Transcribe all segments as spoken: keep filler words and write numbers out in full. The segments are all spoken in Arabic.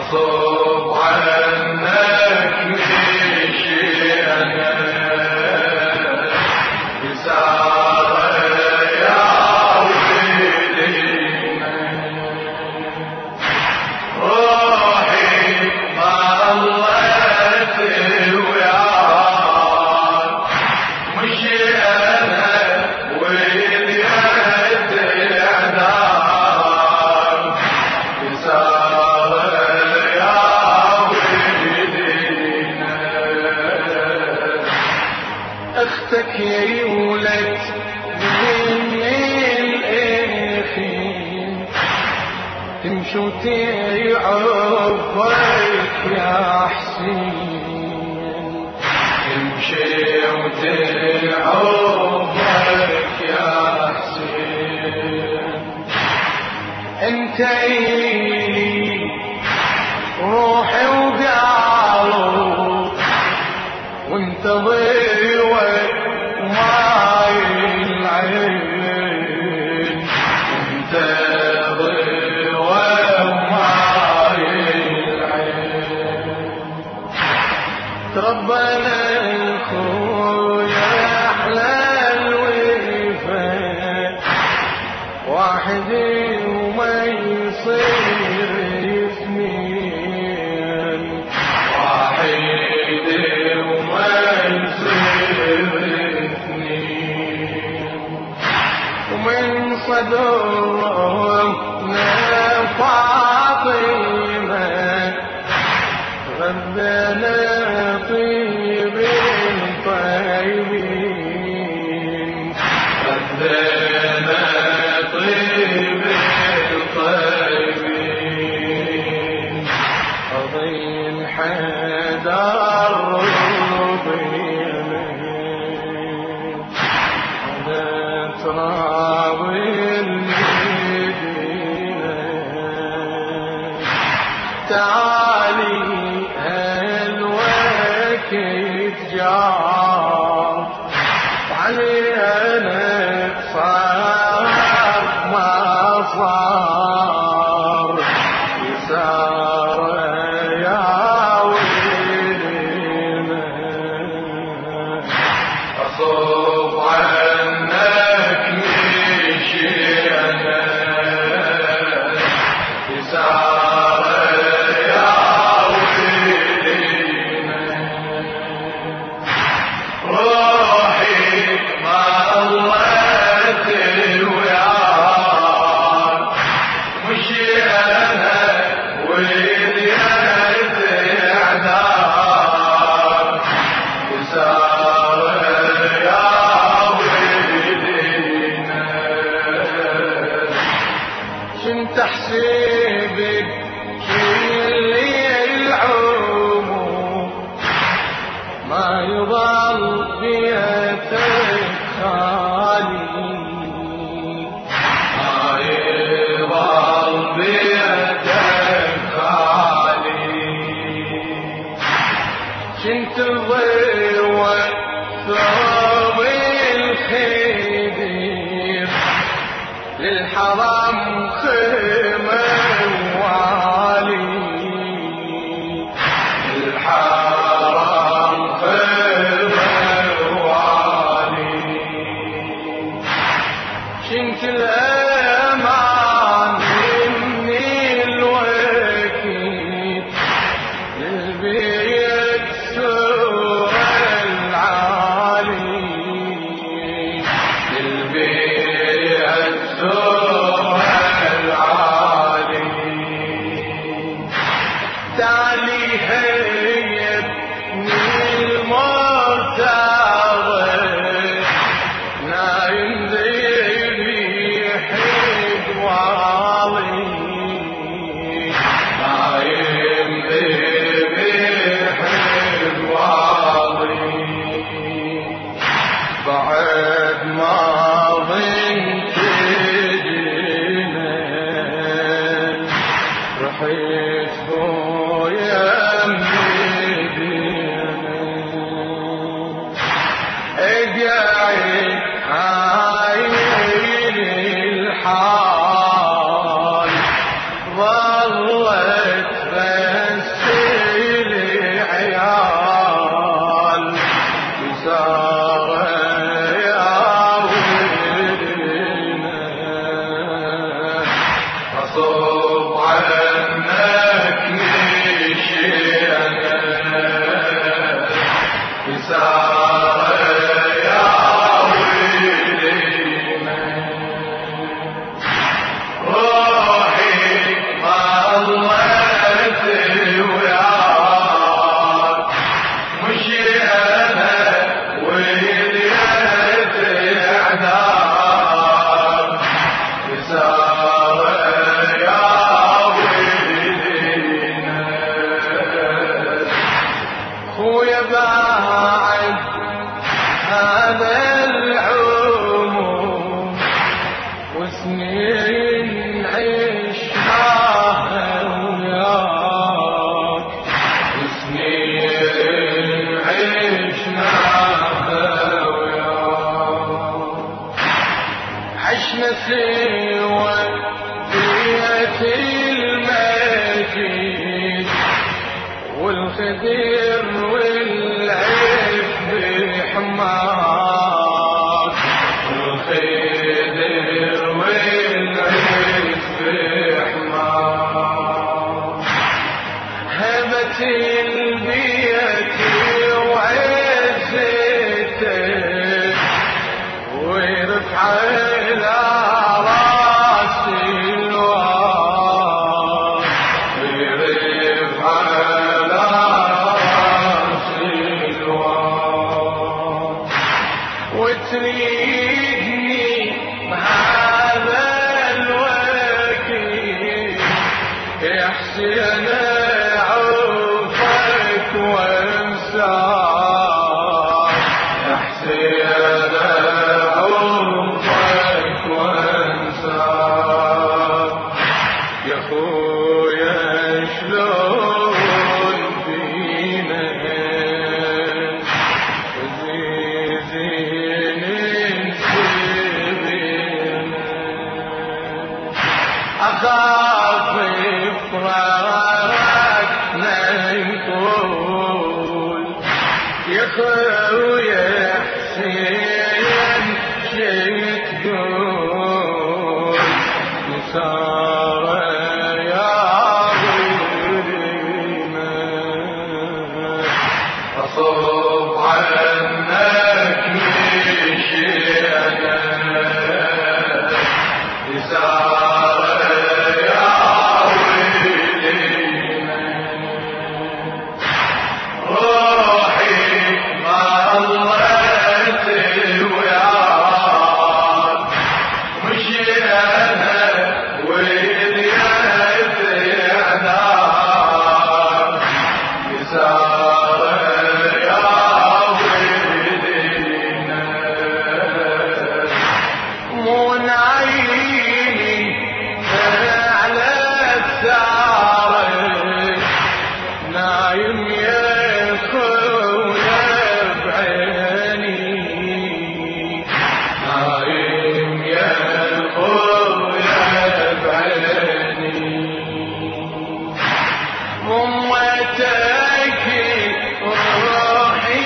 أصب عنك مشينا بسارة يا ولينا روحي ضلت وياك مشينا واليد عذاب بسارة يا ولينا اختك يولد من الاخين تمشي وتعبك يا حسين تمشي وتعبك يا حسين انت إلي روحي وقالوا وانت ضيوة وماي العين وانت ضيوة وماي العين تربنا اخويا احلى الوفا واحد وما يصير اثنين واحد وما يصير اثنين ومن صدرنا فاطمة غذنا طيب الطيبين غذنا طيب الطيبين قضي الحدار ربينا على تراب المدينة تعالي هالوقت جار علينا صار ما صار بسارة يا ولينا أصب عنك مشينا بسارة يا ولينا روحي ضلت وياك مشينا واليد عذاب بسارة يا ولينا شنت احسبك كل العمر ما يضل بيتك خالي ما يضل بيتك خالي شنت ضيوة ثوب الخدير للحرم خيمة وعالي للحرم خيمة وعالي شنت الأمان مني الوكيل للبيت سور العالي للبيت سور العالي تعالي هيبني المرتضى نايم ذيبي حد وعالي نايم ذيبي حد وعالي بعد ما ظنت جينا رحيت خويا مدينة اقعي عاين الحال ظلت سوى بيت المجيد والخدر والعز بحمار الخدر والعز بحمار هبت البيت وعزته ورفع على راسي الوار ورفع على راسي الوار وتريدني بهذا الوقت يا حسين عوفك وانساك يا حسين عوفك وانساك يا خويا شلون فينا عزيزين نسيبنا أخاف فراقك ننقول يا خويا حسين شي تقول نسارة يا ظلمة أصب عنك مشينا نسارة يا ظلمة روحي ما ضلت وياك مشينا واليد عناك نسارة يا ولدنا مو نعيني على الثار نايم يا خويا بعيني نايم يا خويا بعيني أمتك روحي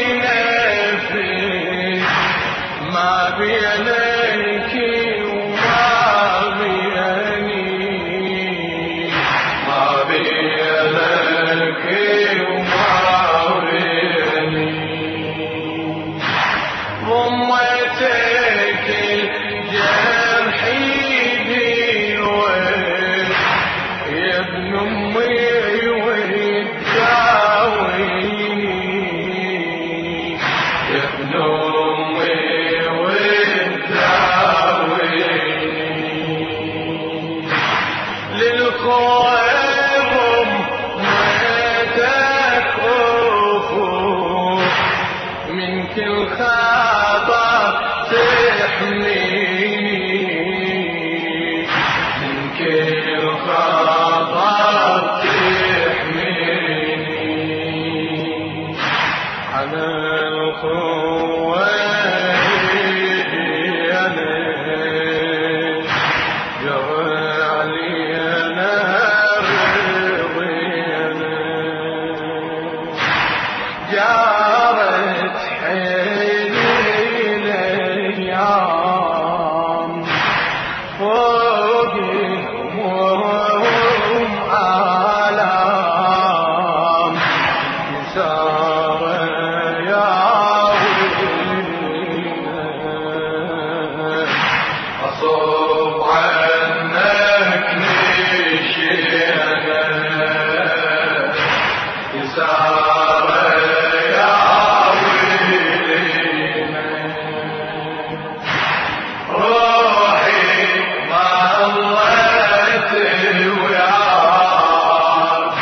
نفسي ما بينك وما بيني ما بينك وما بيني أمتك جرحي ديوان يا ابن أمي وتداويني يا ابن أمي وتداويني للخوف ما تخوف من كل خطأ تحميني من كل خطأ تحميني على الخوة أنا جرى علي أنا رضينا جارت حيلي الأيام فوق هموم آلام نسارة يا ولدنا أصب عنك نشينا نسارة يا ولدنا روحي ما ضلت وياك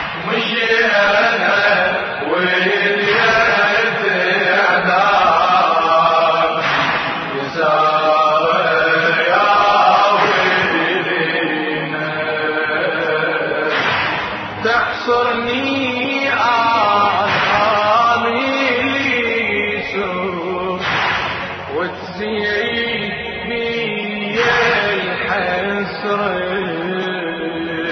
مشينا واليد عناك نسارة يا ولدنا تحصرني آثامي ليسر وتزيد بي حسرة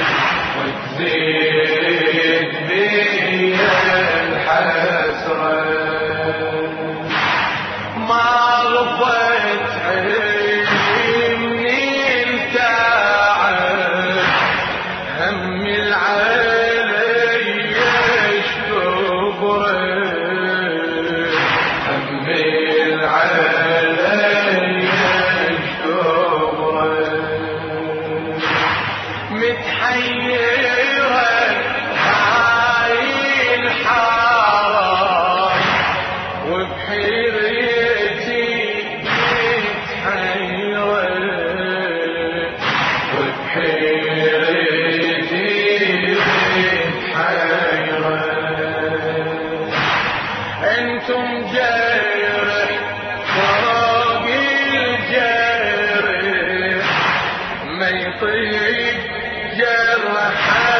وتزيد بي الحسرة ما رضيت عيني من تعب هم العلي يشكبره هم العلي يشكبره متحيرة هاي الحارة وبحيرتي متحيرة وبحيرتي متحيرة انتم جرح فوق الجرح ما يطيق جرحه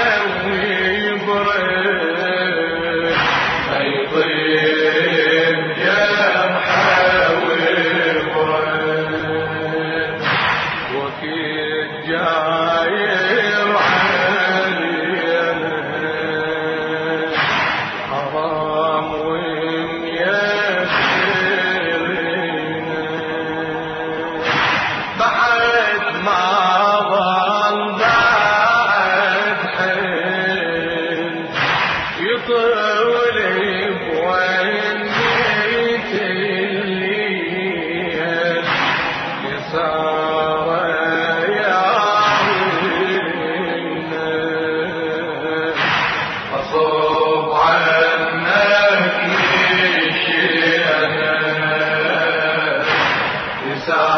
ويبرد ما يطيق جرحه ويبرد وكيد جاير علينا حرام وميسرنا بعد ما ظل بعد حين يطول بوين بيت الليل يسار يا عيننا أصب عنك يشينا يسار